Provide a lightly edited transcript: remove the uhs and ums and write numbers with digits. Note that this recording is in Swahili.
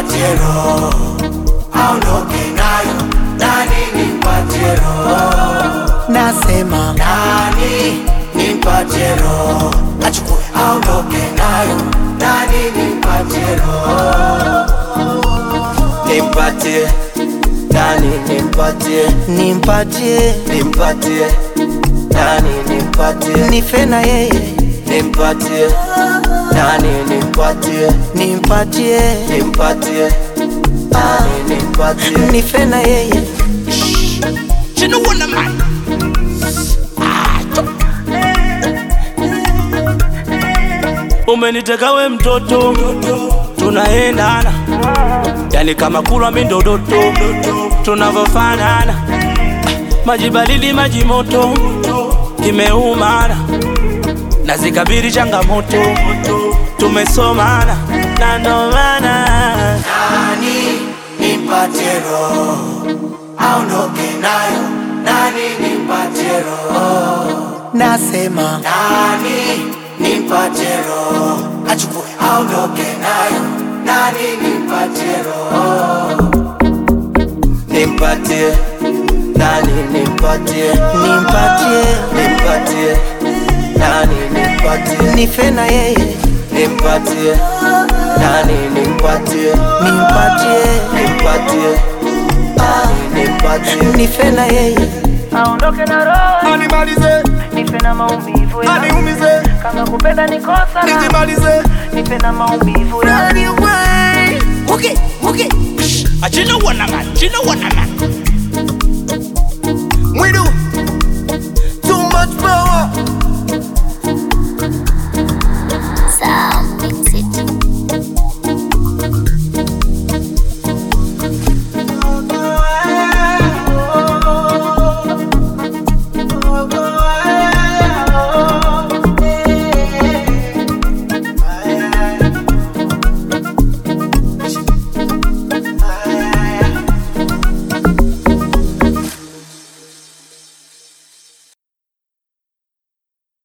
nimpatie roho, aondoke nayo. Nani nimpatie roho, nasema nani nimpatie roho, achukue aondoke nayo. Nani nimpatie roho, nimpatie. Nani nimpatie, nimpatie, nimpatie. Nani nimpatie, nife na yeye. Nimpatie, nani nimpatie, nimpatie, nimpatie. Nani nimpatie, nife na yeye. You know what I'm at? Umeniteka we mtoto, tunaendana, yani kama kulwa mindodoto, tunavofanana. Maji baridi maji moto, kimeumana, nazikabiri changamoto, tumesomana, na ndo maana. Nani nimpatie roho, aondoke nayo. Nani nimpatie roho, nasema nani nimpatie roho, achukue aondoke nayo. Nani nimpatie roho, nimpatie. Nani nimpatie, nimpatie, nimpatie. Nani nimpatie, nife na yeye. Nimpatie, nani nimpatie, nimpatie, nimpatie. Nani nimpatie, nife na yeye. Aondoke na roho, Animalize, nife na maumivu ya animumize, kama kupenda ni kosa, nijimalize. nife na maumivu ya Anyway, You know what I'm at? You know what I'm at?